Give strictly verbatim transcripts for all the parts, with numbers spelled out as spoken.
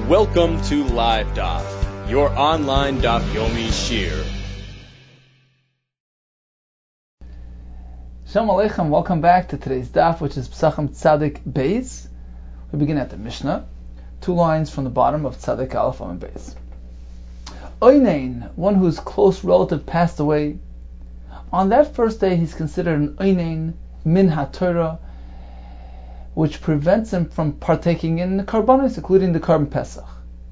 Welcome to Live Daf, your online Daf Yomi Shir. Shalom Aleichem, welcome back to today's Daf, which is Pesachim Tzadik Beis. We begin at the Mishnah, two lines from the bottom of Tzadik Aleph Amud Beis. Oynein, one whose close relative passed away, on that first day he's considered an Oynein min HaTorah, which prevents him from partaking in the Karbanos, including the Karban Pesach.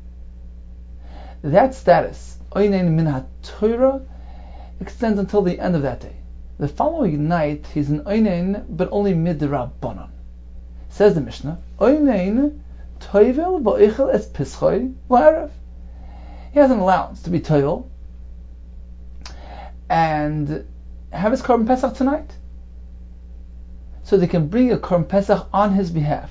That status, Oynein min HaTorah, extends until the end of that day. The following night, he's an Oynein, but only mid-Rabbanan. Says the Mishnah, Oynein toivel v'oichel es pischoi la'erev. He has an allowance to be toivel and have his Karban Pesach tonight. So they can bring a Karban Pesach on his behalf.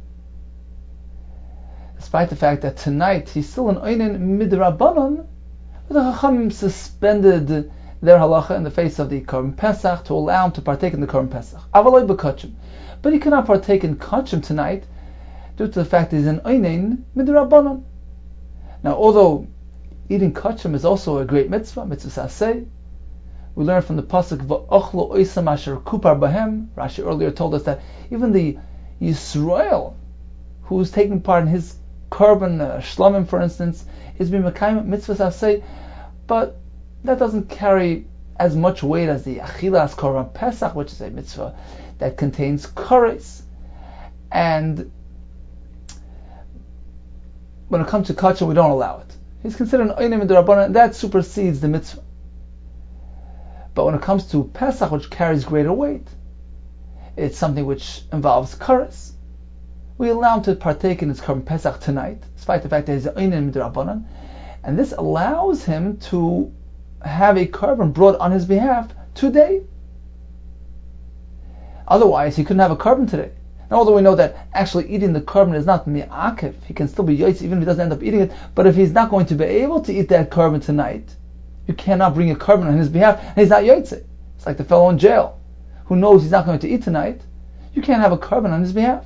Despite the fact that tonight he's still an Oynein mid-Rabbanan, but the Chachamim suspended their halacha in the face of the Karban Pesach to allow him to partake in the Karban Pesach. Avaloi b'kachim. But he cannot partake in kachim tonight due to the fact that he's an Oynein mid-Rabbanan. Now, although eating kachim is also a great mitzvah, mitzvah saseh, we learn from the pasuk v'ochlo oisam asher kupar bahem. Rashi earlier told us that even the Yisrael, who is taking part in his Karban uh, shlamim, for instance, is being mekayim mitzvah saseh, but that doesn't carry as much weight as the achilas Karban Pesach, which is a mitzvah that contains kares. And when it comes to kachim, we don't allow it. He's considered an oynein midrabanan, and that supersedes the mitzvah. But when it comes to Pesach, which carries greater weight, it's something which involves kares. We allow him to partake in his Karban Pesach tonight, despite the fact that he's an oynein midrabanan, and this allows him to have a Karban brought on his behalf today. Otherwise, he couldn't have a Karban today. Now, although we know that actually eating the Karban is not mi'akev, he can still be yotze even if he doesn't end up eating it, but if he's not going to be able to eat that Karban tonight, you cannot bring a Karban on his behalf, and he's not yotze. It's like the fellow in jail who knows he's not going to eat tonight. You can't have a Karban on his behalf.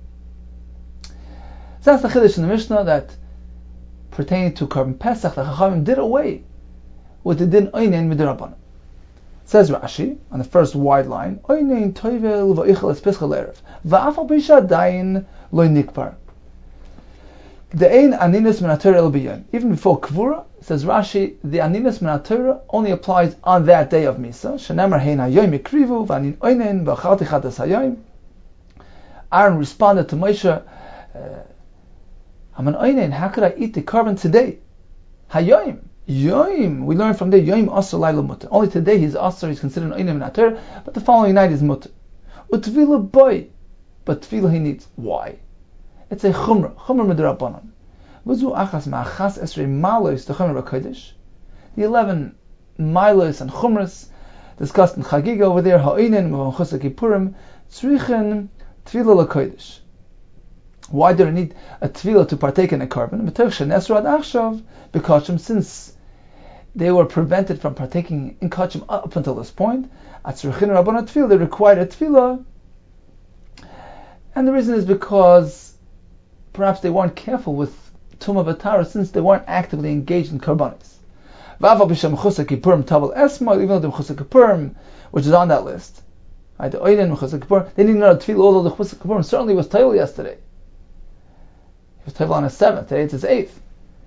So that's the chiddush in the Mishnah, that pertaining to Karban Pesach, the Chachamim did away with the din Oynein midrabanan. Says Rashi on the first wide line, Oynein toivel v'oichel es pischei la'erev va'afal pi she'adayin lo nikbar. De'ein aninas min haTorah el b'yom. Even before Kvura, says Rashi, the aninas min haTorah only applies on that day of Misa. Shenemar hein hayoim yikrivu v'anin oynein v'achalti chatas hayoim. Aaron responded to Moshe, uh, I'm an oynein, how could I eat the Karban today? Hayoim. Yoim, we learn from there, Yoim Asr Laila Mutter. Only today he's Asr, he's considered an Oynein min HaTorah, but the following night is Mutter. Utvila boy, but Tvila he needs. Why? It's a Chumrah, Chumrah Midrabanan. V'zu achas ma'achas esrei malos the Chumrah HaKodesh. The eleven milos and Chumras discussed in Chagiga over there, Ha'oinen M'v'chus HaKippurim, Tzrichen Tvila LaKodesh. Why do they need a Tvila to partake in a Karban? Because since they were prevented from partaking in kachim up until this point, they required a Tvila, and the reason is because perhaps they weren't careful with Tumah V'Tara since they weren't actively engaged in Karbanis. Even though the Mechus HaKippurim, which is on that list, right, the Oynein Mechus HaKippurim, they didn't know a Tvila, although the Mechus HaKippurim certainly was Tayil yesterday. He was Tayil on his seventh, today it's his eighth.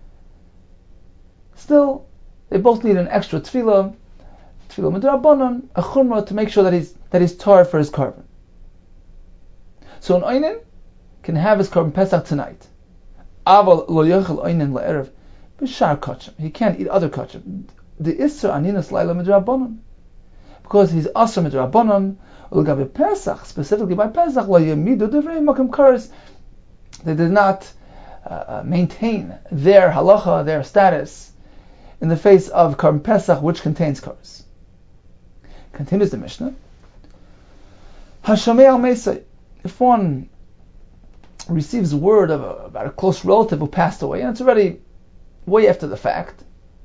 Still, they both need an extra tefillah, tefillah midrabanan, a chumrah to make sure that he's that he's tar for his Karban. So an oynein can have his Karban Pesach tonight. Aval lo yochel oynein la'erev b'shar kachim. He can't eat other kachim. The isser aninas laila midrabanan, because he's asr midrabanan. Ulgabe Pesach, specifically by Pesach, lo yemidu devrei makom kares. They did not uh, maintain their halacha, their status, in the face of Karban Pesach, which contains kares. Continues the Mishnah. Hashamei al Meisai. If one receives word of a, about a close relative who passed away, and it's already way after the fact,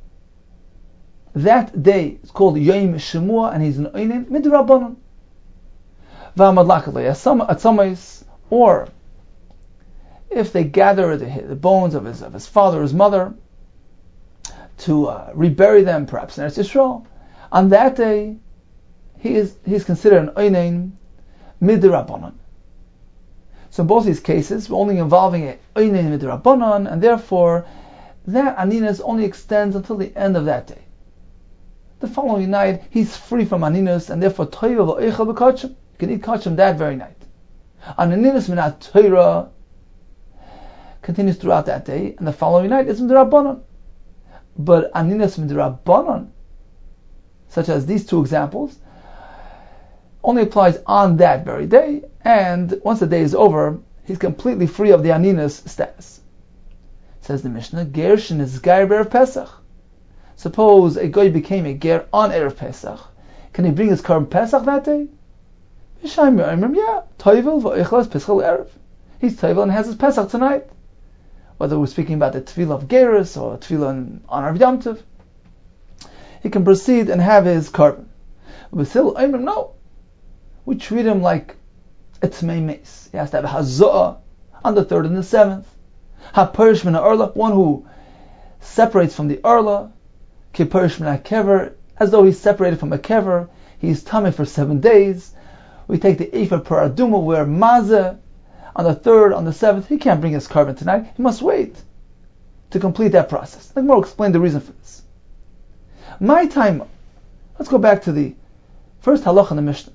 that day is called Yom Shemua, and he's an Oynein midrabanan. V'amad lakalei atzamais, or if they gather the, the bones of his of his father or his mother to uh, rebury them, perhaps in Eretz Yisrael, on that day he is he is considered an oinen midrabanan. So in both these cases, we're only involving a oinen midrabanan, and therefore that aninus only extends until the end of that day. The following night, he's free from aninus, and therefore toiva v'oichel b'kachim. You can eat kachim that very night. Aninus minat Torah continues throughout that day, and the following night is midrabanan. But aninus midrabanan, such as these two examples, only applies on that very day, and once the day is over, he's completely free of the aninus status. Says the Mishnah, Gershin is Gair Erev Pesach. Suppose a guy became a ger on Erev Pesach. Can he bring his Korban Pesach that day? Yeah, Toivel v'oichel Pesach Erev. He's Toivel and has his Pesach tonight. Whether we're speaking about the Tefillah of Gerus or Tefillah in honor of Yom Tov, he can proceed and have his Korban. But still, no. We treat him like a Tmei Meis. He has to have a Hazah on the third and the seventh. Ha-Perish min ha-Orla, one who separates from the Orla, Ki-Perish min ha-Kever, as though he's separated from a Kever, he's tummy for seven days. We take the Ephah per Aduma, where Mazeh, on the third, on the seventh, he can't bring his Korban tonight, he must wait to complete that process. Let me explain the reason for this. My time, let's go back to the first halach in the Mishnah.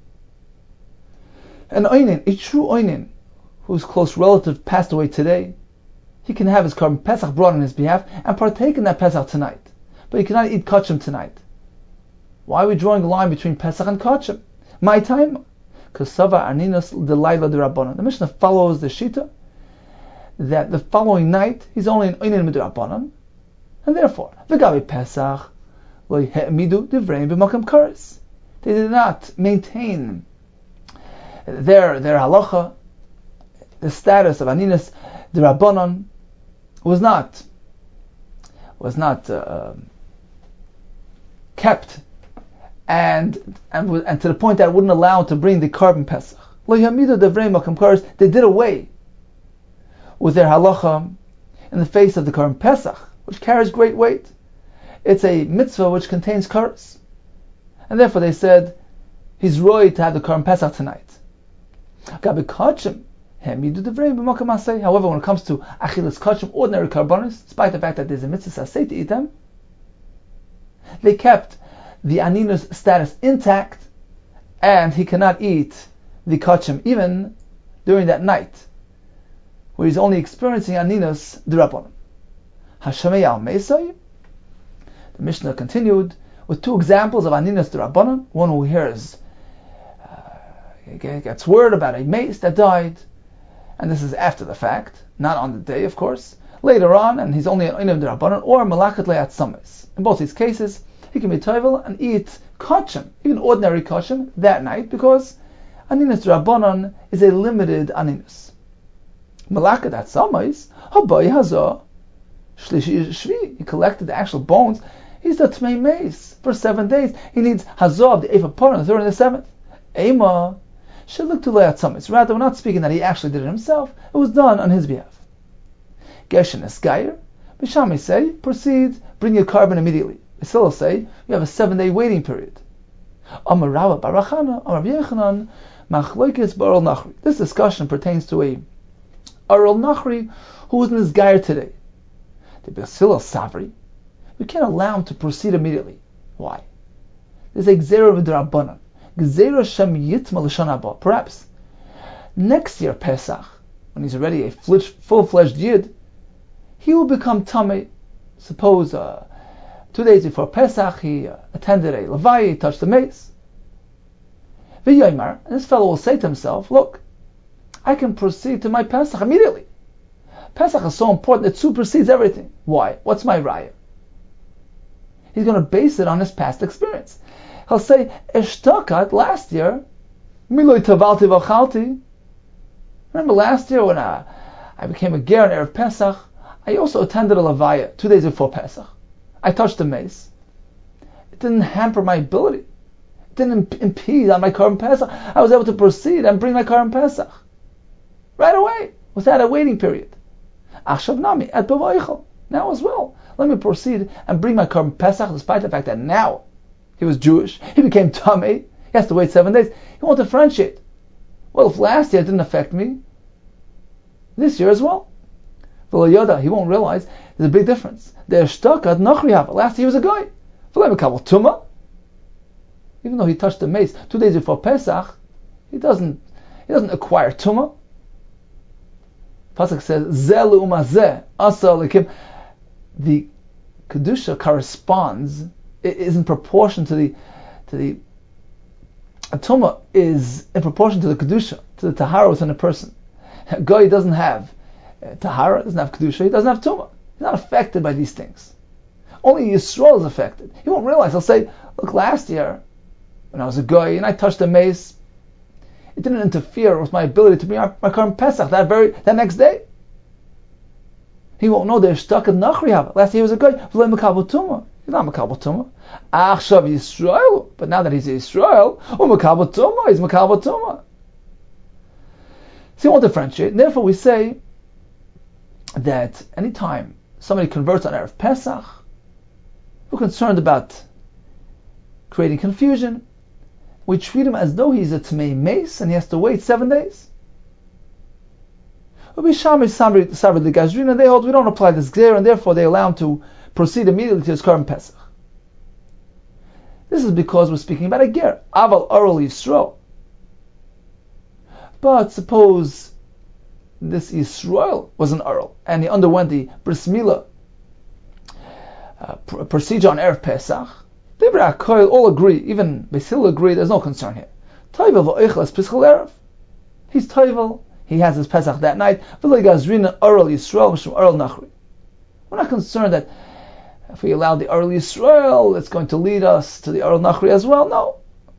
An oinen, a true oinen, whose close relative passed away today, he can have his Korban Pesach brought on his behalf and partake in that Pesach tonight. But he cannot eat kachim tonight. Why are we drawing a line between Pesach and kachim? My time, because Sava Arninos Delaila de Rabbanan. The Mishnah follows the Shita that the following night he's only in Oinen Midrabbanan, and therefore V'gavi Pesach lo yehemidu divrein b'makam kares. They did not maintain their their halacha, the status of Aninas de Rabbanan was not was not uh, kept, and and and to the point that it wouldn't allow to bring the Korban Pesach. Lo yehamidu divrei makam kares. They did away with their halacha in the face of the Korban Pesach, which carries great weight. It's a mitzvah which contains kares, and therefore they said he's roy to have the Korban Pesach tonight. However, when it comes to achilas kachim, ordinary karbanos, despite the fact that there's a mitzvah saseh to eat them, they kept the aninus status intact, and he cannot eat the kachim even during that night, where he's only experiencing aninus d'Rabbanan. Hashamei al meisai. The Mishnah continued with two examples of aninus d'Rabbanan. One who hears gets word about a mace that died, and this is after the fact, not on the day, of course. Later on, and he's only an oinem d'Rabbanan or malachet le'at samis. In both these cases, he can be toivel and eat kachim, even ordinary kachim, that night, because aninus d'Rabbanan is a limited aninus. Malachet at samis, habai hazah shlishi shvi. He collected the actual bones. He's the tmei mace for seven days. He needs hazah of the ephah on the third and the seventh. Ema. Should look to Le'at Samis. Rather, we're not speaking that he actually did it himself. It was done on his behalf. Geshen Esgayer. Bishami say, proceed, bring your Korban immediately. Basil say, you have a seven-day waiting period. Amar Rava Barachana, Amar Yechanan, Machloikis Barol Nachri. This discussion pertains to a Arol Nachri who was in his Gayer today. The Basil Savri, we can't allow him to proceed immediately. Why? There's a Gzera V'Drabanan. Perhaps next year Pesach, when he's already a full-fledged Yid, he will become Tamei. Suppose uh, two days before Pesach he uh, attended a Levaya, he touched the mace. V'yoymar, and this fellow will say to himself, look, I can proceed to my Pesach immediately. Pesach is so important, it supersedes everything. Why? What's my raya? He's going to base it on his past experience. He'll say, Eshtakat, last year, Miloi Tavalti Vachalti. Remember last year when uh, I became a ger on Erev Pesach, I also attended a Levaya two days before Pesach. I touched the mace. It didn't hamper my ability. It didn't imp- impede on my Korban Pesach. I was able to proceed and bring my Korban Pesach right away. without a waiting period. Achshav nami et b'vaychel. Now as well, let me proceed and bring my Korban Pesach, despite the fact that now he was Jewish, he became Tamei, he has to wait seven days. He won't differentiate. Well, if last year it didn't affect me, this year as well. V'lo yoda, he won't realize there's a big difference. They're stuck at Nachri. Last year he was a guy. V'lo mekabel Tumah. Even though he touched the mace two days before Pesach, he doesn't he doesn't acquire Tumah. Pasuk says, Zelu umazeh asa lekim. The kedusha corresponds, it is in proportion to the to the a tumah is in proportion to the kedusha, to the tahara within a person. A guy doesn't have uh, tahara, doesn't have kedusha, he doesn't have tumah. He's not affected by these things. Only Yisrael is affected. He won't realize. He'll say, look, last year when I was a guy and I touched the mace, it didn't interfere with my ability to bring my Korban Pesach that very that next day. He won't know they're stuck in Nachri. Last year he was a guy. He's not Makabel Tumah. Achshav Yisrael. But now that he's Yisrael, oh Makabel Tumah, he's Makabel Tumah. So you won't differentiate. And therefore we say that any time somebody converts on Erev Pesach, we're concerned about creating confusion. We treat him as though he's a Tmei Mace and he has to wait seven days. They hold we don't apply this Gzer, and therefore they allow him to proceed immediately to his Korban Pesach. This is because we're speaking about a Ger, Aval Oral Yisrael. But suppose this Yisrael was an Oral and he underwent the Bris Milah uh, procedure on Erev Pesach. They all agree, even Beis Hillel agree, there's no concern here. He's Toivel. He has his Pesach that night. We're not concerned that if we allow the Oral Yisrael, it's going to lead us to the Oral Nachri as well. No.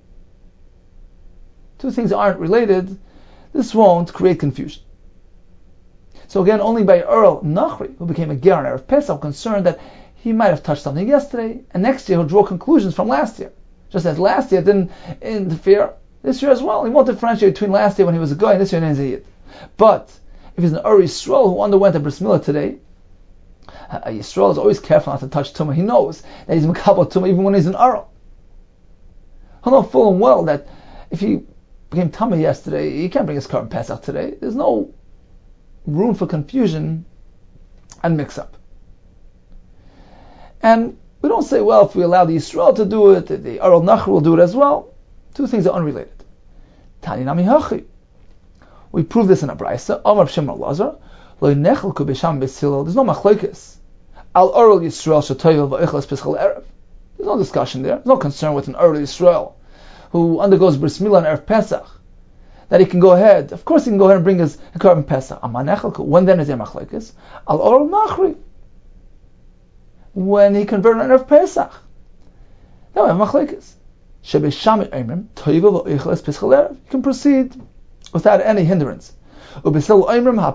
Two things aren't related. This won't create confusion. So again, only by Oral Nachri, who became a Ger on Erev Pesach, concerned that he might have touched something yesterday, and next year he'll draw conclusions from last year. Just as last year didn't interfere, this year as well. He won't differentiate between last year when he was a guy and this year when he's a Yid. But if he's an Ur Yisrael who underwent a Bris Milah today, a Yisrael is always careful not to touch Tumah. He knows that he's Makabel Tumah even when he's an Ur. He'll know full and well that if he became Tumah yesterday, he can't bring his Korban Pesach today. There's no room for confusion and mix-up. And we don't say, well, if we allow the Yisrael to do it, the Oral Nachri will do it as well. Two things are unrelated. Tani Nami Hachi. We prove this in a Braisa. Amar Shimon Lazar, Lo nechelku b'sham Beis Hillel. There's no machlokes. Al Oral Yisrael shetoyel v'oichlas Pesachal Erev. There's no discussion there. There's no concern with an Oral Yisrael who undergoes Bris Milah on Erev Pesach that he can go ahead. Of course, he can go ahead and bring his Korban Pesach. Amar nechelku. When then is there machlokes? Al Oral Nachri. When he converted on Erev Pesach. Now we have machlokes. Shebesham Eimrim toyel v'oichlas Pesachal Erev. You can proceed without any hindrance. This fellow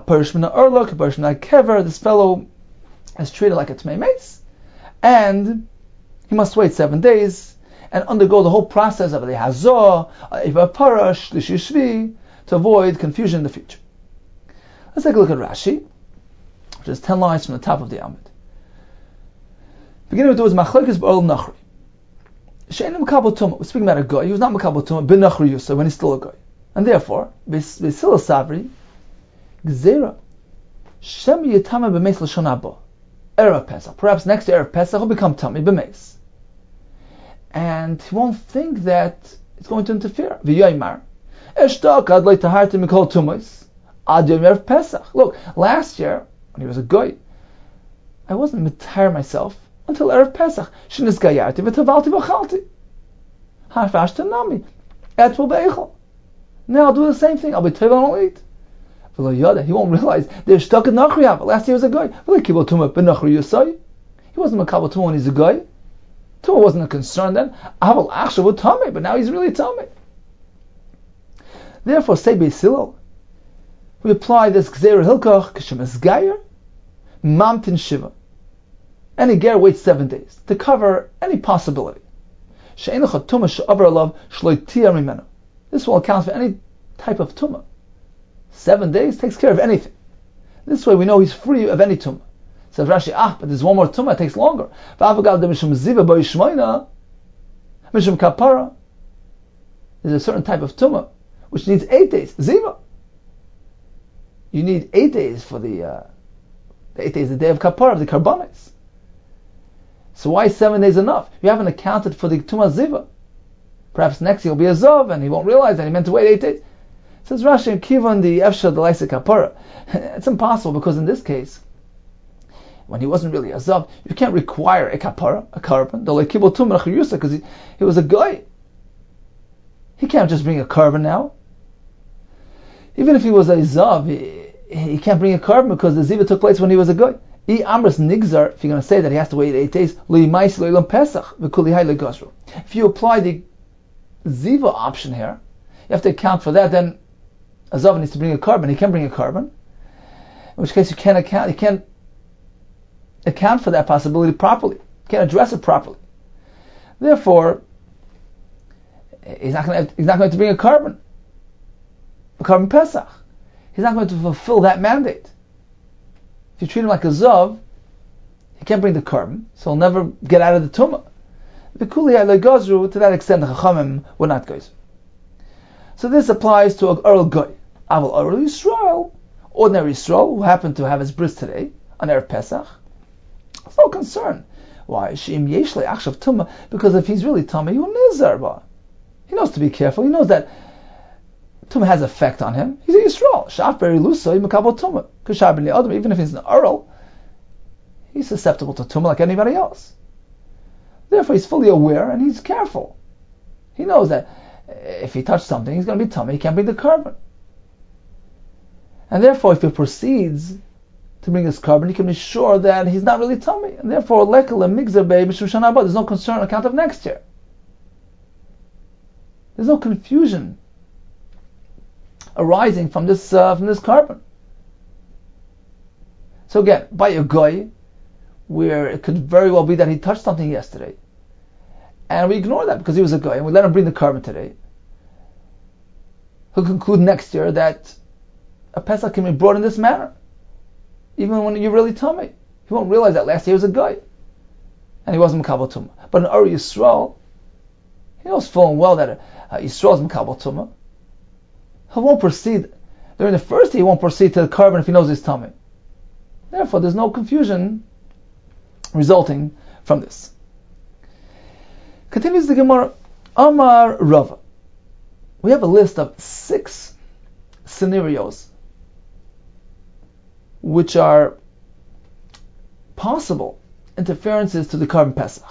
is treated like a Tmei Mace, and he must wait seven days and undergo the whole process of the Hazor, Eva Parash, the Shishvi, to avoid confusion in the future. Let's take a look at Rashi, which is ten lines from the top of the Amud. Beginning with the words Machlokes b'Oral Nachri. She'ein Makabel Tumah. We're speaking about a guy. He was not Makabel Tumah, bin Nachri Yusa, when he's still a guy. And therefore, Beis Hillel Savri, Gzera, Shem Yitama b'Meis L'Shon Haba, Erev Pesach. Perhaps next year Erev Pesach will become Tami b'Meis, and he won't think that it's going to interfere. V'Yoymar, Eshtak Ad Lo Taharti Mikol Tumos, Ad Yom Erev Pesach. Look, last year when he was a goy, I wasn't mitar myself until Erev Pesach. Shnis Gayarti v'Tavalti v'Chalti. Harfashta Nami, Etvel Beichel. Now I'll do the same thing. I'll be Teva and I'll eat. He won't realize they're stuck in Nachri. Last year was a guy. He wasn't Makabel Tumah when he's a guy. Tumah wasn't a concern then. But now he's really Tameh. Therefore, say Beis Hillel, we apply this Gzeir Hilkach Kishemes Gayer Mamtin Shiva. Any ger waits seven days to cover any possibility. She'ein Tumah she'avar alav shlo yitiyah mimenu. This will account for any type of tumah. Seven days takes care of anything. This way we know he's free of any tumah. Says Rashi, ah, but there's one more tumah, it takes longer. Mishum kapara. There's a certain type of tumah which needs eight days. Ziva. You need eight days for the, uh, the eight days, the day of kapara, of the karbanis. So why is seven days enough? You haven't accounted for the tumah ziva. Perhaps next year will be a zav and he won't realize that he meant to wait eight days. Says Rashi, Kivan the Efsha the Laisa Kapara. It's impossible because in this case, when he wasn't really a zav, you can't require a kapara, a carbon, because he, he was a guy. He can't just bring a carbon now. Even if he was a zav, he, he can't bring a carbon because the ziva took place when he was a guy. I amras nigzar, if you're going to say that he has to wait eight days, if you apply the ziva option here, you have to account for that, then a zav needs to bring a carbon. He can bring a carbon, in which case you can't account. You can't account for that possibility properly. You can't address it properly. Therefore, he's not going to. He's not going to bring a carbon, a carbon pesach. He's not going to fulfill that mandate. If you treat him like a zav, he can't bring the carbon, so he'll never get out of the tumah. The kuliyah legazru, to that extent, the chachamim were not goys. So this applies to a oral goy. Aval oral Yisrael, ordinary Yisrael, who happened to have his bris today on Erev Pesach. It's no concern. Why? Sheim yeshle achshav tumah, because if he's really tumah, he'll nizar ba. He knows to be careful. He knows that tumah has effect on him. He's a Yisrael. Shaf beri lusa yimakabel tumah. Kashar b'nei adam. Even if he's an oral, he's susceptible to tumah like anybody else. Therefore, he's fully aware and he's careful. He knows that if he touched something, he's going to be tummy. He can't bring the carbon. And therefore, if he proceeds to bring this carbon, he can be sure that he's not really tummy. And therefore, there's no concern on account of next year. There's no confusion arising from this uh, from this carbon. So again, by a goy, where it could very well be that he touched something yesterday, and we ignore that because he was a guy, and we let him bring the carbon today, he'll conclude next year that a Pesach can be brought in this manner, even when you're really tummy. He won't realize that last year he was a guy, and he wasn't Makabal Tumah. But in Uri Yisrael, he knows full and well that uh, Yisrael is Makabal Tumah. He won't proceed, during the first year he won't proceed to the carbon if he knows he's tummy. Therefore, there's no confusion resulting from this. Continues the Gemara, Amar Rava. We have a list of six scenarios which are possible interferences to the carbon Pesach.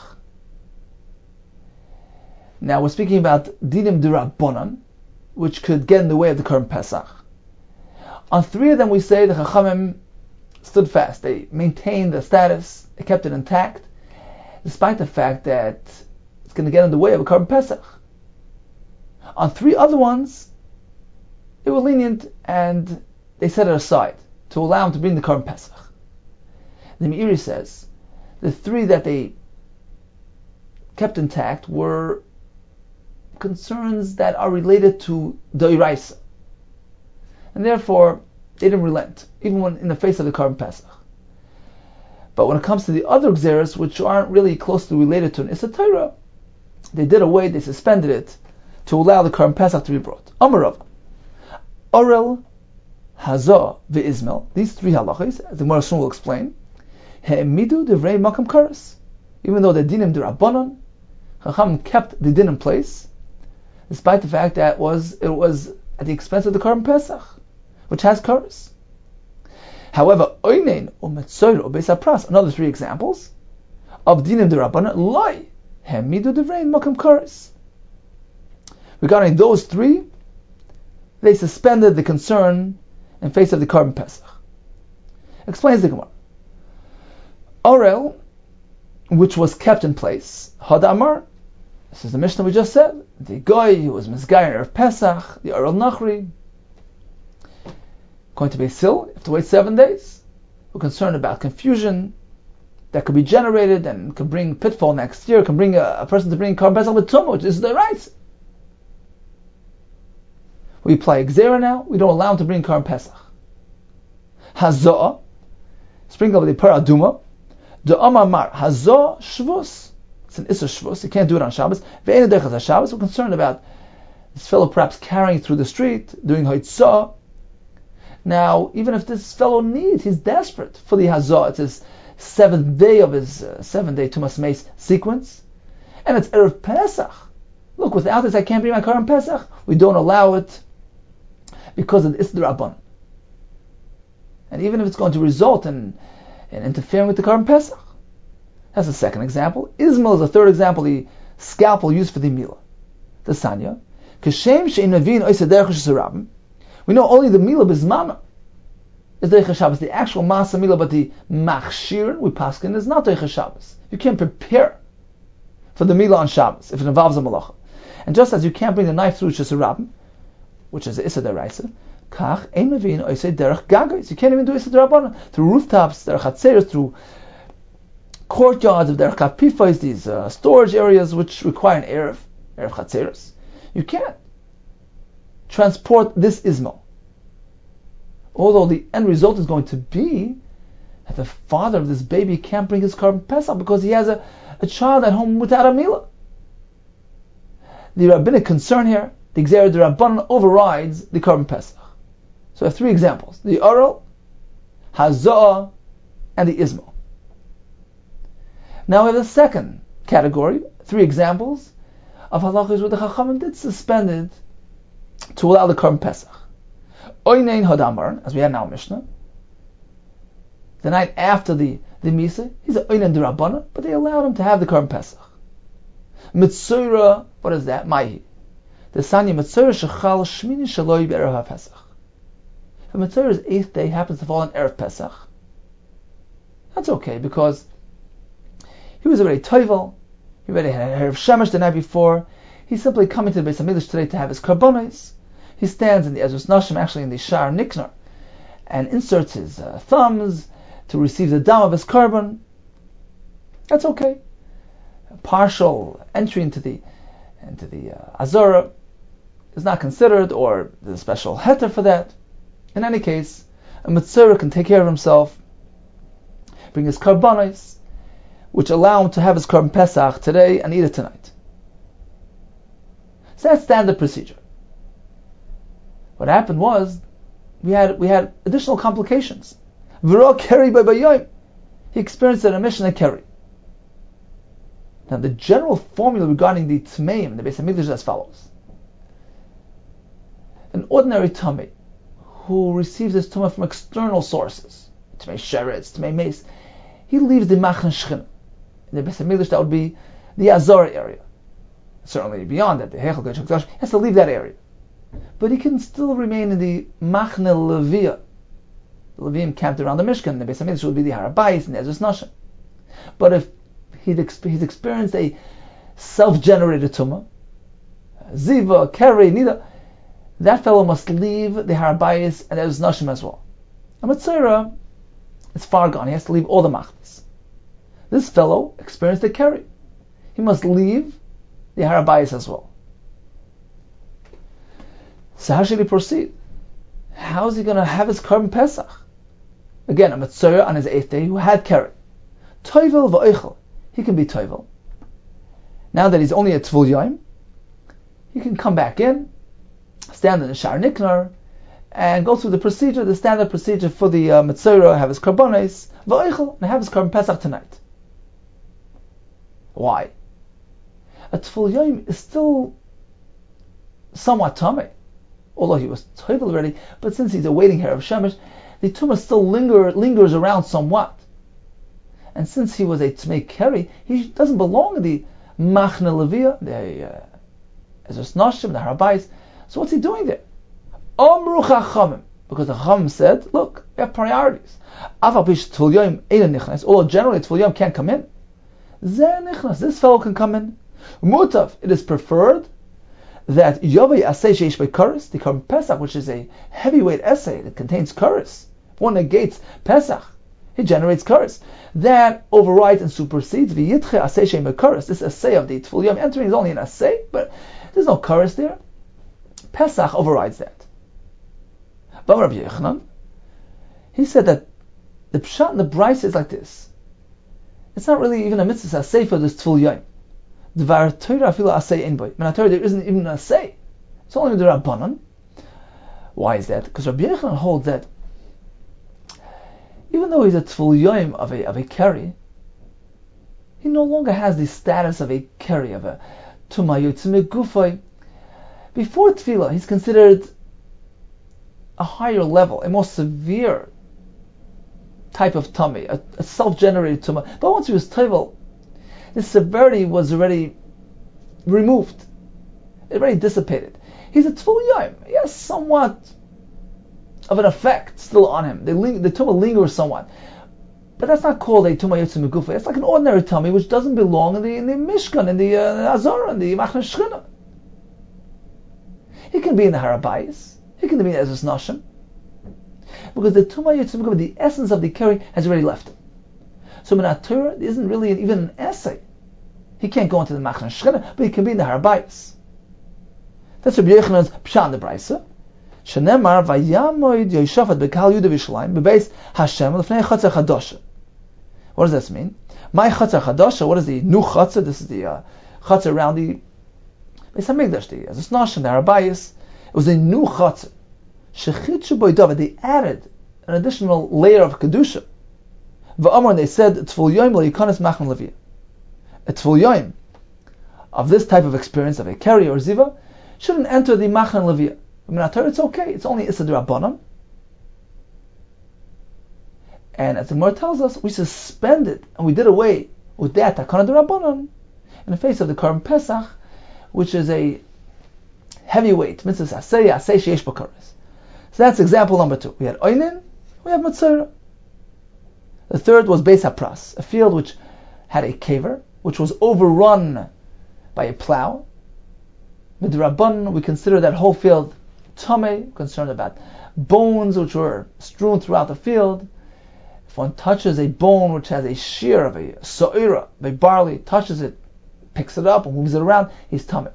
Now we're speaking about Dinim D'Rabbanan, which could get in the way of the carbon Pesach. On three of them we say the Chachamim stood fast. They maintained the status, they kept it intact, despite the fact that it's going to get in the way of a carbon Pesach. On three other ones, they were lenient and they set it aside to allow him to bring the carbon Pesach. The Meiri says the three that they kept intact were concerns that are related to Doiraisa, and therefore they didn't relent, even when in the face of the carbon Pesach. But when it comes to the other Gzeres, which aren't really closely related to an Issa Torah, they did away, they suspended it to allow the carbon Pesach to be brought. Amarav, Orel, Hazah, Ve'izmel, these three halachas, as the Gemara soon will explain, He'emidu Devrei Makam Karas, even though the Dinim D'Rabbanan, Chacham kept the din in place, despite the fact that it was, it was at the expense of the carbon Pesach, which has Karas. However, Oinen, Umetzoir, Ubeisapras, another three examples of Dinim D'Rabbanan, Lai, Hemidu Devrein Makam Karas. Regarding those three, they suspended the concern in face of the carbon Pesach. Explains the Gemara. Orel, which was kept in place, Hadamar, this is the Mishnah we just said, the guy who was Mizgayer of Pesach, the Orel Nachri, going to be Sil, you have to wait seven days. We're concerned about confusion that could be generated and could bring pitfall next year, can bring a, a person to bring carbon Pesach with Tumah, which is the right. We apply Gzera now, we don't allow him to bring carbon Pesach. Hazah, sprinkle with the paraduma. The Amar Mar Hazah Shvus. It's an Issa Shvus. You can't do it on Shabbos. Ve'ena Dechas Shabbos. We're concerned about this fellow perhaps carrying through the street, doing Hoitzah. Now, even if this fellow needs, he's desperate for the Hazah. It's his seventh day of his uh, seven-day Tumas Meis sequence, and it's Erev Pesach. Look, without this, I can't bring my car on Pesach. We don't allow it because of the Issa D'Rabbanan. And even if it's going to result in and interfering with the Korban Pesach. That's the second example. Ismail is the third example, the scalpel used for the Milah. The Sanya. We know only the Milah Bizmana is Deicha Shabbos, the actual Masa Milah, but the Machshir, we paskin, is not Deicha Shabbos. You can't prepare for the Milah on Shabbos if it involves a Malacha. And just as you can't bring the knife through Shesarabim, which is the Issa Deraisa, Kach, Ein Mevin, Oisei Derech Gagos. You can't even do Issa D'Rabbanan through rooftops, Derech Hatzeres, through courtyards of Derech Kapifos, these uh, storage areas which require an Erev, Erev Hatzeres. You can't transport this Ismail. Although the end result is going to be that the father of this baby can't bring his Korban Pesach because he has a, a child at home without a Milah. The rabbinic concern here, the Gzera D'Rabbanan overrides the Korban Pesach. So I have three examples: the Aral, Hazah, and the Ismail. Now we have the second category, three examples of halachos where the Chachamim did suspend it to allow the Korban Pesach. Oynein Hadamar, as we had now in Mishnah, the night after the, the Misa, he's an Oynein D'Rabbanan, but they allowed him to have the Korban Pesach. Mitzura, what is that? Maihi. The Sanya Mitzura Shechal Shmini Shaloi Be'erev HaPesach. If Mitzura's eighth day happens to fall on Erev Pesach, that's okay, because he was already Toivel, he already had Erev Shemesh the night before, he's simply coming to the Beis HaMikdash today to have his Karbonos. He stands in the Ezras Nashim, actually in the Shar Niknar, and inserts his uh, thumbs to receive the dam of his Karban. That's okay. A partial entry into the into the uh, Azora is not considered, or there's a special heter for that. In any case, a Mitzura can take care of himself, bring his Karbanos, which allow him to have his Korban Pesach today and eat it tonight. So that's standard procedure. What happened was, we had we had additional complications. V'ro keri b'bayom. He experienced an emission of keri. Now the general formula regarding the Tmeim, the Beis HaMikdash, is as follows. An ordinary Tamei who receives his Tumah from external sources, Tmei Sheretz, Tmei Meis, he leaves the Machne Shechina. In the Beis HaMikdash, that would be the Azor area. Certainly beyond that, the Heichal Kodesh HaKadosh, he has to leave that area. But he can still remain in the Machne Leviyah. The Leviyim camped around the Mishkan. The Beis HaMikdash would be the Har HaBayis and the Ezras Nashim. But if he'd exp- he's experienced a self-generated tumah, Ziva, Keri, Nida, that fellow must leave the Har HaBayis and the Ezras Nashim as well. A Mitzura, it's far gone. He has to leave all the Machnes. This fellow experienced a Keri. He must leave the Har HaBayis as well. So how should he proceed? How is he going to have his Korban Pesach? Again, a Mitzura on his eighth day who had Keri. Toivel v'oichel. He can be Toivel. Now that he's only at Tvul Yom, he can come back in, stand in the Shar Niknar, and go through the procedure, the standard procedure for the uh, Mitzura, have his Karbonos, v'oichel, and have his Korban Pesach tonight. Why? A Tvul Yom is still somewhat Tamei, although he was Toivel already, but since he's awaiting Erev Shemesh, the Tumah still linger, lingers around somewhat. And since he was a Tmei Keri, he doesn't belong in the Machne Leviyah, the uh, Ezras Nashim, the Har HaBayis. So what's he doing there? Amru Chachamim, because the Chachamim said, look, we have priorities. Although generally Tvul Yom can't come in, this fellow can come in. Mutav, it is preferred that Yovei Asay Sheish Be'Karis, the Korban Pesach, which is a heavyweight essay that contains Karis, one negates Pesach, it generates Karis. That overrides and supersedes the Yitche Asay Shei Be'Karis. This essay of the Tvul Yom entering is only an essay, but there's no Karis there. Pesach overrides that. But Rabbi Yochanan, He said that the pshat in the Brisa is like this. It's not really even a mitzvah asay for this Tful Yom. Dvar Torah afilu asay ein boy. Min Torah there isn't even an asay. It's only the Rabbanan. Why is that? Because Rabbi Yochanan holds that even though he's a Tful Yom of a of a keri, he no longer has the status of a keri, of a Tumah Yotzei Megufay. Before Tefillah, he's considered a higher level, a more severe type of tummy, a, a self-generated tumah. But once he was tevel, the severity was already removed. It already dissipated. He's a Tful Yom. He has somewhat of an effect still on him. The, ling- the tumah lingers somewhat. But that's not called a Tumah Yotzei Megufay. It's like an ordinary tummy which doesn't belong in the, in the Mishkan, in the uh, Azara, in the Machne Shechina. He can be in the Harabayis. He can be in the Ezras Nashim. Because the Tumah Yotzei Megufay, the essence of the Keri, has already left him. So Minat Torah isn't really even an essay. He can't go into the Machne Shechina, but he can be in the Harabayis. That's Rabbi Yochanan's Pshat in the Brisa. Shenemar vayamoid Yoshafat bekal Yudah v'Yishalayim bebeis Hashem l'fnei Chatzar Chadasha. What does this mean? My Chatzar Chadasha, what is the new Chatzar? This is the uh, Chatzar around the Beis HaMikdash, the Ezras Nashim, the Harabayis. It was a new Chatzar. Shechitzu Boi David, they added an additional layer of Kedusha. V'amar, they said, Tful Yom lo yikanes Machne Leviyah. A Tful Yom of this type of experience, of a Keri or Ziva, shouldn't enter the Machne Leviyah. I mean, it's okay, it's only Issa D'Rabbanan. And as the Gemara tells us, we suspended and we did away with that Takana D'Rabbanan in the face of the Korban Pesach, which is a heavyweight mitzvah asay, asay sheyesh b'kares. So that's example number two. We had Oinen, we have Matzorah. The third was Beis HaPras, a field which had a caver, which was overrun by a plow. With Rabban, we consider that whole field Tameh, concerned about bones which were strewn throughout the field. If one touches a bone which has a shear of a so'ira, of a barley, touches it, picks it up and moves it around, he's Tameh.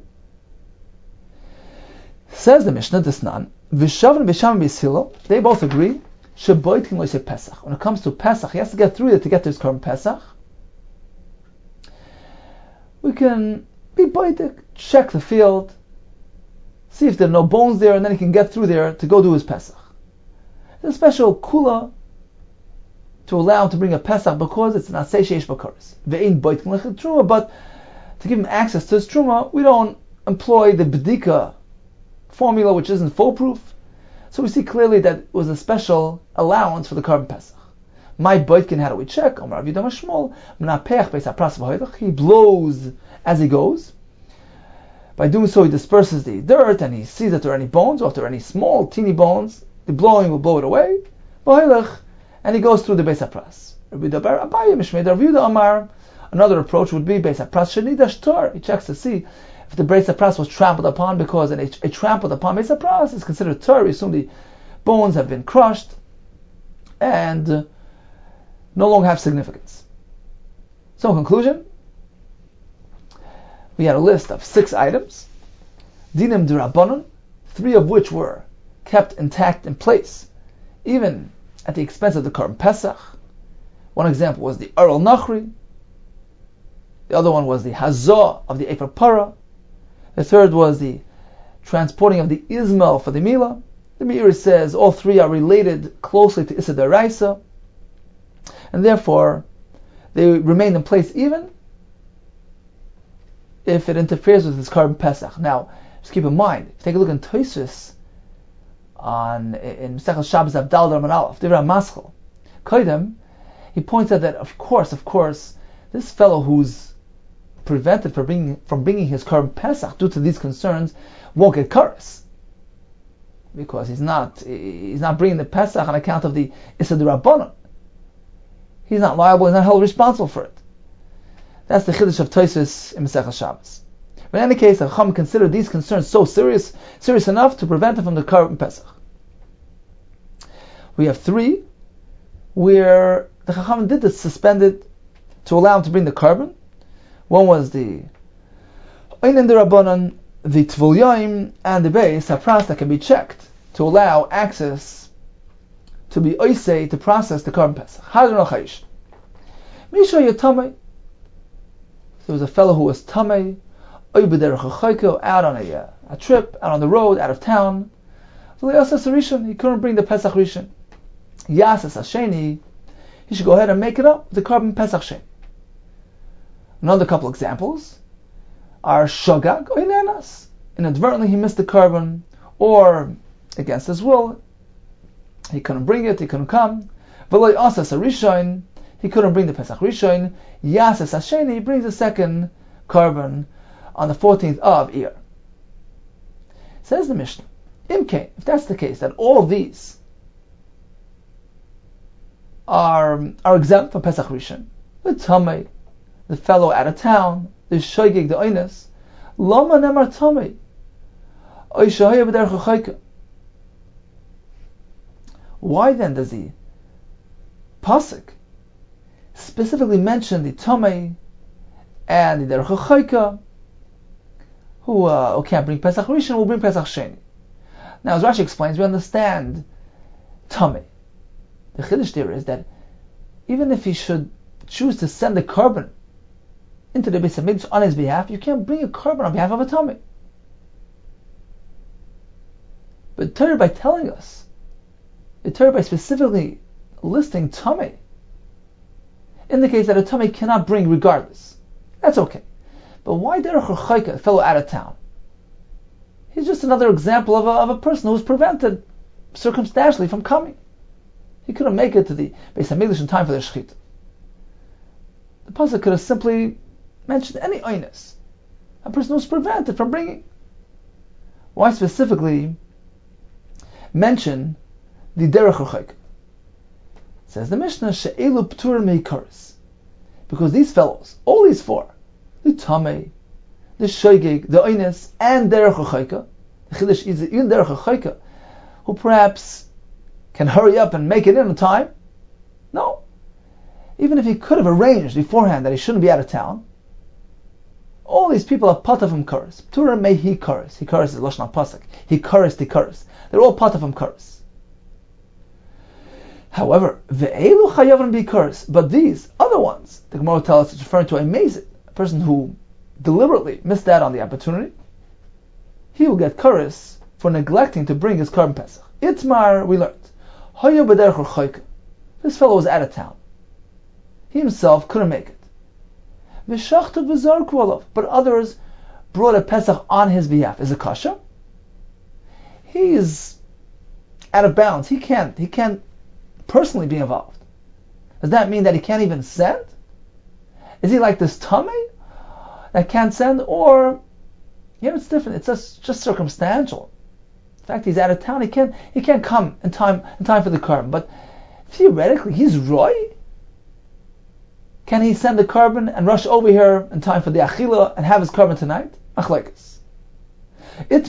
Says the Mishnah, Desnan, Vishav and Visham B'Yishilo, they both agree, Sheboitkin lo yiseh Pesach. When it comes to Pesach, he has to get through it to get to his Korban Pesach. We can be boitik, check the field, see if there are no bones there, and then he can get through there to go do his Pesach. There's a special kula to allow him to bring a Pesach because it's an asay sheish b'kares. Ve'in boitkin lechet truma, but to give him access to his truma, we don't employ the bedika formula which isn't foolproof. So we see clearly that it was a special allowance for the Korban Pesach. My boitkin, how do we check? He blows as he goes. By doing so, he disperses the dirt and he sees that there are any bones, or if there are any small, teeny bones, the blowing will blow it away. And he goes through the Beis HaPras. Another approach would be Beis HaPras. He checks to see if the Beis HaPras was trampled upon, because a, a trampled upon Beis HaPras is considered tur. We assume the bones have been crushed and uh, no longer have significance. So in conclusion, we had a list of six items, dinim d'Rabbanan, three of which were kept intact in place, even at the expense of the Korban Pesach. One example was the Aral Nachri. The other one was the Hazah of the Efer Para. The third was the transporting of the Izmel for the Milah. The Meir says all three are related closely to Issa D'Oraisa, and therefore they remain in place even if it interferes with his Korban Pesach. Now, just keep in mind, if you take a look in Tosfos on in Masechus Shabbos Avdal Darman Aleph, Divrei Maschil, Koidem, he points out that of course, of course, this fellow who's prevented from bringing from bringing his Korban Pesach due to these concerns won't get kares, because he's not he's not bringing the Pesach on account of the Issa D'Rabbanan. He's not liable, he's not held responsible for it. That's the Chiddush of Tosfos in Masechus Shabbos. But in any case, the Chacham considered these concerns so serious, serious enough to prevent him from the Korban Pesach. We have three where the Chacham did this suspended to allow him to bring the Korban. One was the Oinen D'Rabbanan, the Tvul Yom, and the Beis HaPras that can be checked to allow access to be oisei, to process the Korban Pesach. Hadron Chayish. Misha Yatamei. There was a fellow who was Tamei, out on a, a trip, out on the road, out of town. So he couldn't bring the Pesach Rishon. Yasas Hasheni, he should go ahead and make it up with the Korban Pesach Sheni. Another couple examples are Shogag or Inanas. Inadvertently he missed the Korban, or against his will, he couldn't bring it, he couldn't come. V'lo Yasas Rishon, he couldn't bring the Pesach Rishon. Yasas Hasheni, he brings the second Korban on the fourteenth of Iyar. Says the Mishnah, Imke, if that's the case, that all of these are are exempt from Pesach Rishon, the Tamei, the fellow out of town, the Shoigig, the Oines, Lama Nemar Tamei, Oy Shahaya B'derech HaChayka. Why then does the Pasuk specifically mention the Tamei and the Derech HaChayka, who, uh, who can't bring Pesach Rishon, will bring Pesach Sheni? Now, as Rashi explains, we understand Tamei. The Chiddush there is that even if he should choose to send the Korban into the Beis HaMikdash on his behalf, you can't bring a Korban on behalf of a Tamei. But Torah, by telling us, the Torah, by specifically listing Tamei, indicates that a Tamei cannot bring regardless. That's okay. But why Derech HaChayka, a fellow out of town? He's just another example of a, of a person who was prevented circumstantially from coming. He couldn't make it to the Beis HaMikdash in time for the Shechita. The Pasuk could have simply mentioned any oinus, a person who was prevented from bringing. Why specifically mention the Derech HaChayka? Says the Mishnah, She'elu P'tur Meikaris. Because these fellows, all these four, the Tamei, the Shoigig, the Oines, and Derech HaChayka, the Chiddush is even Derech HaChayka, who perhaps can hurry up and make it in on time. No. Even if he could have arranged beforehand that he shouldn't be out of town, all these people are pata from Karis. P'tura may he Karis. He Karis is Lashon HaPasuk. He Karis, the Karis. They're all pata from Karis. However, ve'elu chayavim be Karis. But these other ones, the Gemara tells us, it's referring to a mezid, a person who deliberately missed out on the opportunity. He will get Karis for neglecting to bring his Korban Pesach. Itmar, we learned, Haya b'derech HaChayka. This fellow was out of town. He himself couldn't make it. V'shachtu v'zarku alav. But others brought a Pesach on his behalf. Is it kasha? He is out of bounds. He can't. He can't personally be involved. Does that mean that he can't even send? Is he like this Tamei that can't send? Or, you know, it's different. It's just, just circumstantial. In fact, he's out of town. He can't. He can't come in time. In time for the Korban. But theoretically, he's Roy. Can he send the Korban and rush over here in time for the Achila and have his Korban tonight? Machlekes. It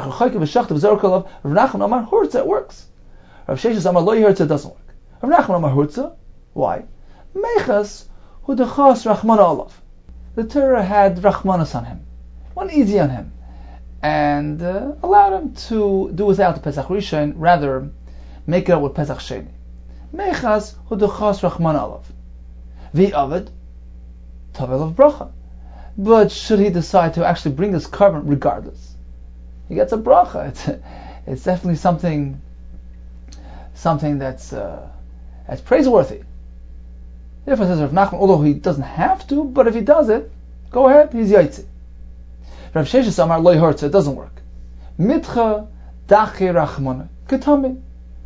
works. Rav Sheshes Amar Lo Yirtza doesn't work. Rav Nachman Amar Hurtza. Why? Mechas hu dechas Rachmana alav. The Torah had Rachmanas on him, went easy on him, and uh, allowed him to do without the Pesach Rishon, rather make it up with Pesach Sheni. Mechas hu dechas Rachmana alav. V'avad tavel of bracha. But should he decide to actually bring this Korban regardless, he gets a bracha. It's, it's definitely something something that's uh, that's praiseworthy. Therefore, says Rav Nachman, although he doesn't have to, but if he does it, go ahead, he's yaitzi. Rav Sheshes Amar Lo Yirtza, it doesn't work. Mitcha dachi rachmana ketame.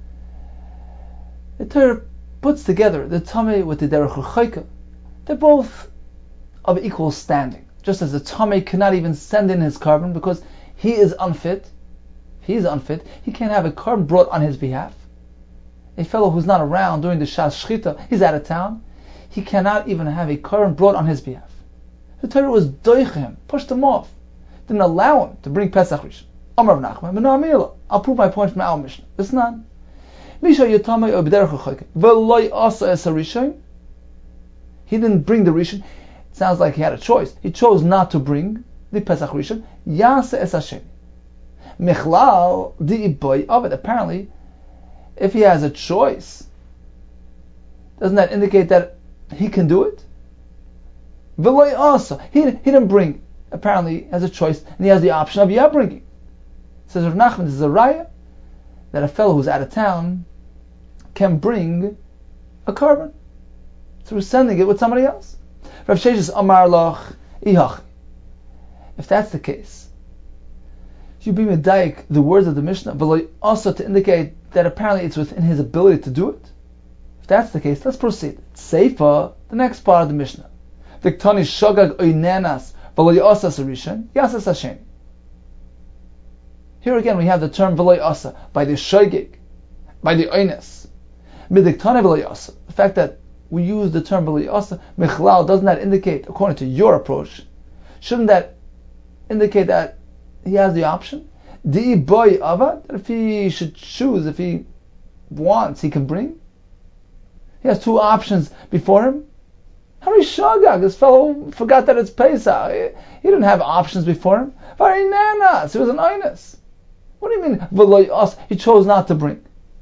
The Torah puts together the Tamei with the Derech HaChayka. They're both of equal standing. Just as the Tamei cannot even send in his Korban because he is unfit, he is unfit, he can't have a Korban brought on his behalf. A fellow who's not around during the Shas Shchita, he's out of town, he cannot even have a Korban brought on his behalf. The Torah was doich him, pushed him off, didn't allow him to bring Pesach Rishon. Amar Rav Nachman, I'll prove my point from our Mishnah. It's none. Misha Yotamei or B'derech HaChayka. V'loi asa es HaRishon. He didn't bring the Rishon. It sounds like he had a choice. He chose not to bring the Pesach Rishon. Yasa es Hashem. Mechlal di iboy of it. Apparently, if he has a choice, doesn't that indicate that he can do it? V'lo also, he, he didn't bring, apparently he has a choice, and he has the option of yeah bringing. Says Rav Nachman, this is a raya, that a fellow who's out of town can bring a carbon through sending it with somebody else. Rav Sheshes Amar Lach Ihach. If that's the case, you be medayik the words of the Mishnah, but also to indicate that apparently it's within his ability to do it. If that's the case, let's proceed. Seifa, the next part of the Mishnah. Viktani shogag oinenas v'lo yasa sarishan yasa sasheni. Here again we have the term v'lo yasa by the shogig, by the oines. Midiktani v'lo yasa. The fact that we use the term v'lo yasa michlal, doesn't that indicate, according to your approach, shouldn't that indicate that he has the option? Di boy avad, that if he should choose, if he wants, he can bring. He has two options before him. Hari Shagag, this fellow forgot that it's Pesach. He, he didn't have options before him. Vari Nanas, he was an Einus. What do you mean, V'lo Yos, he chose not to bring?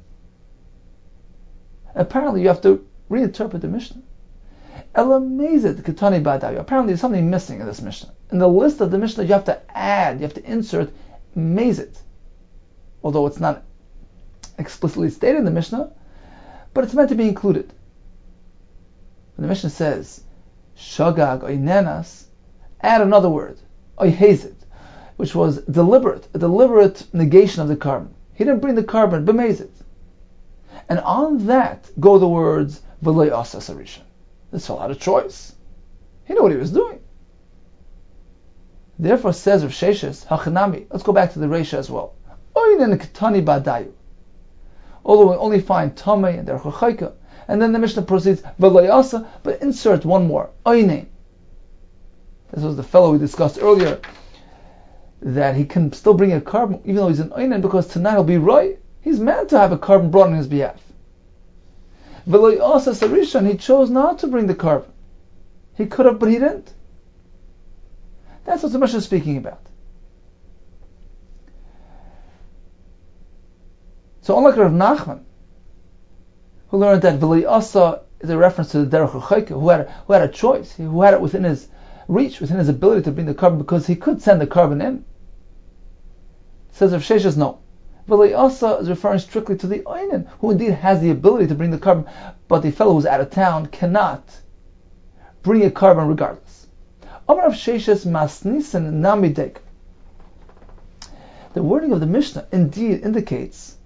Apparently you have to reinterpret the Mishnah. Elamezid Ketani Badayu. Apparently there's something missing in this Mishnah. In the list of the Mishnah you have to add, you have to insert Mezid. Although it's not explicitly stated in the Mishnah, but it's meant to be included. When the Mishnah says Shagag Oinenas, add another word, Oihezid, which was deliberate, a deliberate negation of the carbon. He didn't bring the carbon, b'mezid. And on that go the words V'lo yasa sarishan. This fellow had a choice. He knew what he was doing. Therefore says Rav Sheshes, Hachanami, let's go back to the Reisha as well. Oinen Ketani Badayu. Although we only find Tamei and Derech Chayka, and then the Mishnah proceeds V'lo yasa, but insert one more, Oinen. This was the fellow we discussed earlier, that he can still bring a carbon even though he's an Oinen, because tonight he'll be right. He's meant to have a carbon brought on his behalf. V'lo yasa sarishan, he chose not to bring the carbon. He could have, but he didn't. That's what the Mishnah is speaking about. So unlike Rav Nachman, who learned that V'lo yasa is a reference to the Derech Chayka, who had who had a choice, who had it within his reach, within his ability to bring the carbon, because he could send the carbon in. Says Rav Sheshes, no. V'lo yasa is referring strictly to the Oinen, who indeed has the ability to bring the carbon, but the fellow who's out of town cannot bring a carbon regardless. Amar Rav Sheshes masnisen namidek. The wording of the Mishnah indeed indicates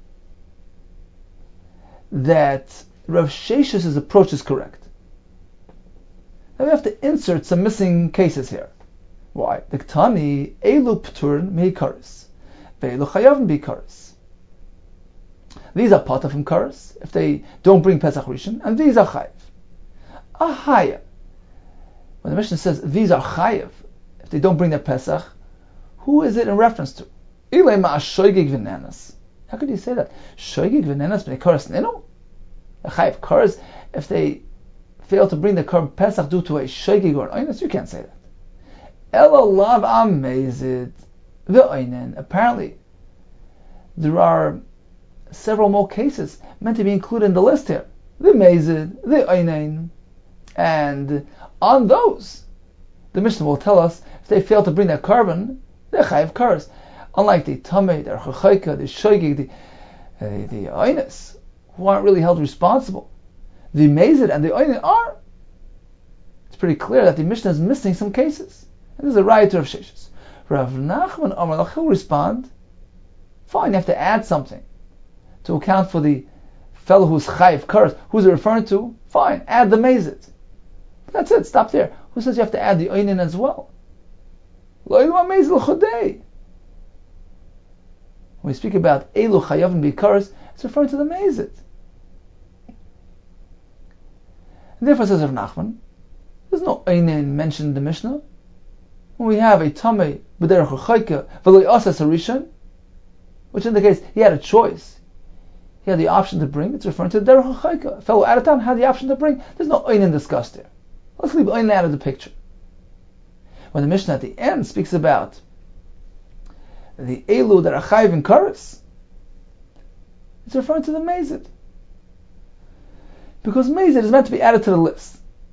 that Rav Sheshes' approach is correct. Now we have to insert some missing cases here. Why? The Ktani elu p'turin meikaris, ve'elu chayavim b'ikaris. These are pata from karis if they don't bring Pesach Rishon, and these are chayiv. Ahaya. When the Mishnah says these are chayiv, if they don't bring their Pesach, who is it in reference to? Ilay ma'a shoygig v'nanas. How could you say that? Shoygig v'nanas b'nei karis ninu? A chayiv karis, if they fail to bring the carbon Pesach due to a shoygig or an oinus, you can't say that. Ela lav amazid v'oinen. Apparently, there are several more cases meant to be included in the list here. The mezid, the oinen, and on those, the Mishnah will tell us if they fail to bring their carbon, they're chayiv karis. Unlike the tamei, the chachayka, the shoygig, the uh, the oinus, who aren't really held responsible. The mezid and the oinen are. It's pretty clear that the Mishnah is missing some cases. And this is a riot of Sheshes. Rav Nachman Amar Lach, he'll respond, fine, you have to add something to account for the fellow who's chayiv karis. Who's it referring to? Fine, add the mezid. That's it, stop there. Who says you have to add the oinen as well? When we speak about elu chayavim b'ikaris, it's referring to the mezid. And therefore says Rav Nachman, there's no oinen mentioned in the Mishnah. When we have a tamei b'derech chayka v'lo yasa sarishan, which indicates he had a choice, he had the option to bring, it's referring to the derech chayka. A fellow out of town had the option to bring. There's no oinen discussed there. Let's leave oinen out of the picture. When the Mishnah at the end speaks about the elu that are chayiv in karis, It's referring to the Mazid. Because Mazid is meant to be added to the list.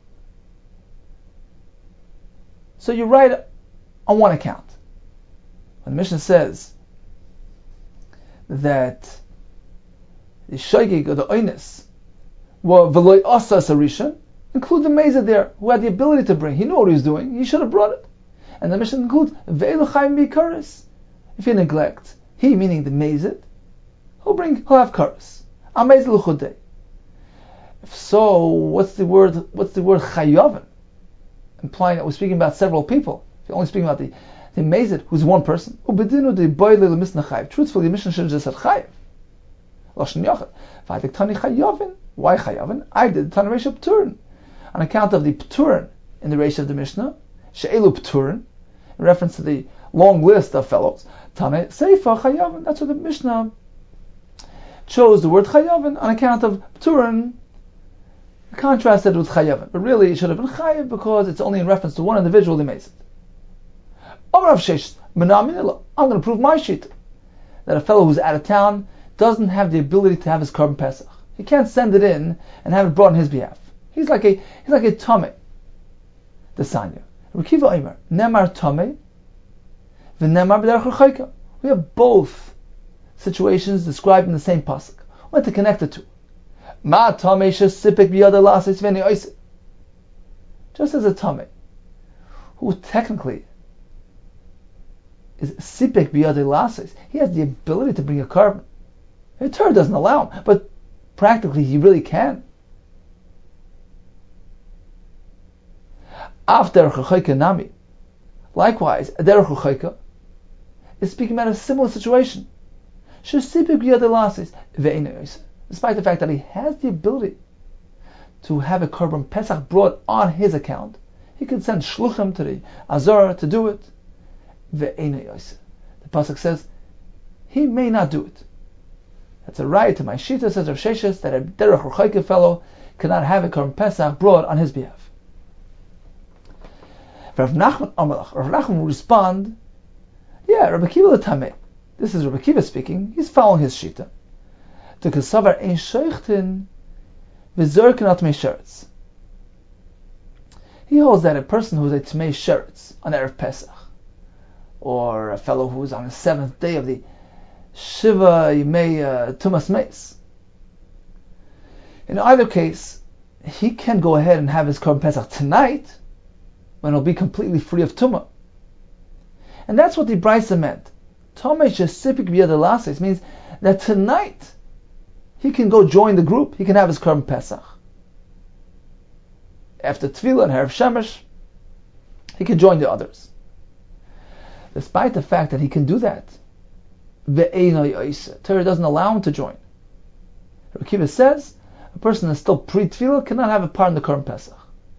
So you write on one account. When the Mishnah says that the Shaygig or the Oines were Veloy Asas Arishan, include the Mazid there, who had the ability to bring. He knew what he was doing, he should have brought it. And the Mishnah includes Ve'elu Chaim Bikaris. If you neglect, he, meaning the Mazid, he'll bring, he'll have Karis. Amazid L'chudei. If so, what's the word, what's the word Chayavin? Implying that we're speaking about several people. If you're only speaking about the, the Mazid, who's one person. Ubedinu de Boile L'misna Chayiv. Truthfully, the Mishnah should have just said Chayiv. Lashon Yachad. V'aydik Tani Chayavin. Why Chayavin? I did Tani Reisha P'turin. On account of the P'turin in the Reisha of the Mishnah, She'elu P'turin, in reference to the long list of fellows. Tane Seifa Chayavin. That's what the Mishnah chose the word Chayavin on account of P'turin, contrasted with Chayavin. But really it should have been Chayav because it's only in reference to one individual, the Mazid. I'm going to prove my sheet that a fellow who's out of town doesn't have the ability to have his Korban Pesach. He can't send it in and have it brought on his behalf. He's like a he's like a Tomei. The Sanya. Rekiva Omer, Nemar Tomei, v'Nemar b'derech Rechaika. We have both situations described in the same pasuk. We want to connect the two. Ma Tomei shesipik b'yad elasis v'nei oisik. Just as a Tomei, who technically is sipik b'yad elasis, he has the ability to bring a carbon. The Torah doesn't allow him, but practically he really can. After Derech Nami. Likewise, a Derech Rechaika is speaking about a similar situation. Despite the fact that he has the ability to have a Korban Pesach brought on his account, he could send Shluchim to the Azor to do it. The Pasuk says, he may not do it. That's a right to my Shita, says Rav Sheshes, that a Derech Rechaika fellow cannot have a Korban Pesach brought on his behalf. Rav Nachman Amalach, Rav Nachman will respond, yeah, Rabbi Akiva l'tameh. This is Rabbi Akiva speaking. He's following his shita. The kasavar ein sheichtin v'zorken al tmei sheretz. He holds that a person who's a tmei sheretz on Erev Pesach, or a fellow who's on the seventh day of the Shiva Yimei uh, Tumas Meis. In either case, he can go ahead and have his Korban Pesach tonight, when he'll be completely free of Tumah. And that's what the Brisa meant. Tomei shesipik b'yad elasis means that tonight he can go join the group, he can have his Korban Pesach. After Tefillah and Erev Shemesh, he can join the others. Despite the fact that he can do that, Torah doesn't allow him to join. Rabbi Akiva says, a person is still pre-Tefillah cannot have a part in the Korban Pesach.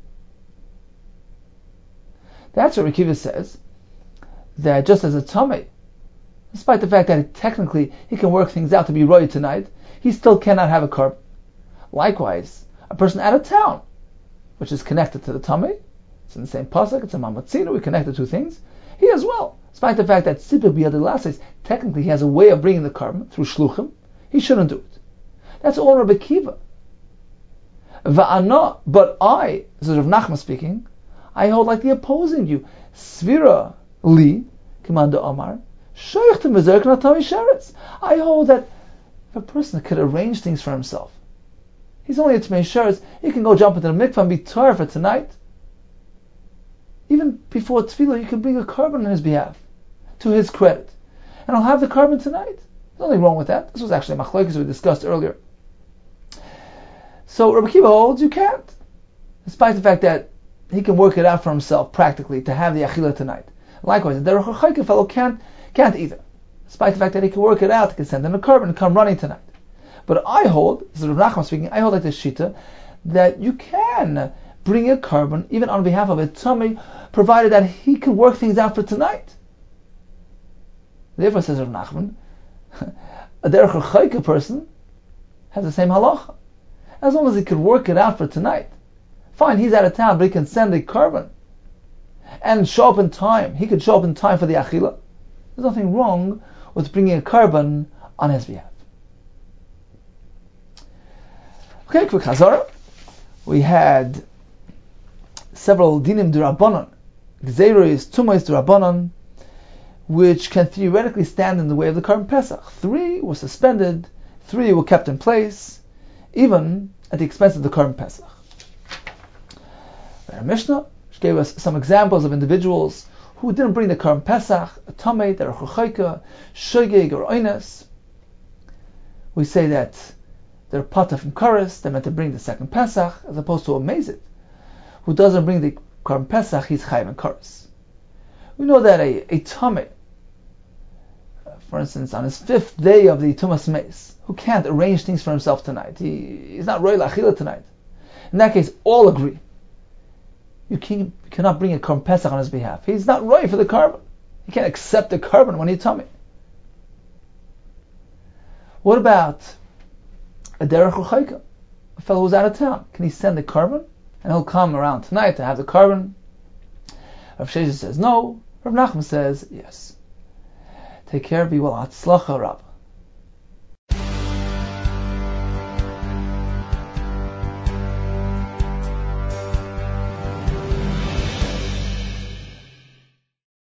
That's what Rabbi Akiva says, that just as a Tomei, despite the fact that technically he can work things out to be roy tonight, he still cannot have a Korban. Likewise, a person out of town, which is connected to the Tomei, it's in the same pasuk, it's a Mamatzino, we connect the two things, he as well, despite the fact that Sipik B'yad Elasis, technically he has a way of bringing the Korban through Shluchim, he shouldn't do it. That's all Rabbi Akiva. Va'ana, but I, this is Rav Nachman speaking, I hold like the opposing view. Svira li, Commander Omar, Sheichtim v'zerken atami sheretz. I hold that if a person could arrange things for himself, he's only a tmei sheretz, he can go jump into the mikvah and be tar for tonight. Even before tefillah, you can bring a Korban on his behalf, to his credit. And I'll have the Korban tonight. There's nothing wrong with that. This was actually a machlokes we discussed earlier. So Rabbi Akiva holds you can't. Despite the fact that he can work it out for himself practically to have the Achila tonight. Likewise, the Derech Rechaika fellow can't can't either. Despite the fact that he can work it out, he can send in a Korban and come running tonight. But I hold, this is Rav Nachman speaking, I hold like this Shita, that you can bring a Korban even on behalf of a Tomei, provided that he can work things out for tonight. Therefore, says Rav Nachman, a Derech Rechaika person has the same halacha. As long as he can work it out for tonight. Fine, he's out of town, but he can send a Korban and show up in time. He could show up in time for the Achila. There's nothing wrong with bringing a Korban on his behalf. Okay, quick Chazara. We had several dinim d'Rabbanan, Gzeiros, Tumos d'Rabbanan, which can theoretically stand in the way of the Korban Pesach. Three were suspended, three were kept in place, even at the expense of the Korban Pesach. Our Mishnah gave us some examples of individuals who didn't bring the Korban Pesach, a Tamei, they're a Chuchayka, Shogeg, or Oines. We say that they're Pata from Karis, they're meant to bring the second Pesach, as opposed to a Mezid, who doesn't bring the Korban Pesach, he's Chayav in Karis. We know that a, a Tamei, uh, for instance, on his fifth day of the Tumas Meis, who can't arrange things for himself tonight, he, he's not Roy Lachila tonight. In that case, all agree. You, can, you cannot bring a Korban Pesach on his behalf. He's not right for the carbon. He can't accept the carbon when he's tummy. What about a derech ruchayka, a fellow who's out of town? Can he send the carbon and he'll come around tonight to have the carbon? Rav Sheshes says no. Rav Nachman says yes. Take care, be well. Hatzlacha, Rav.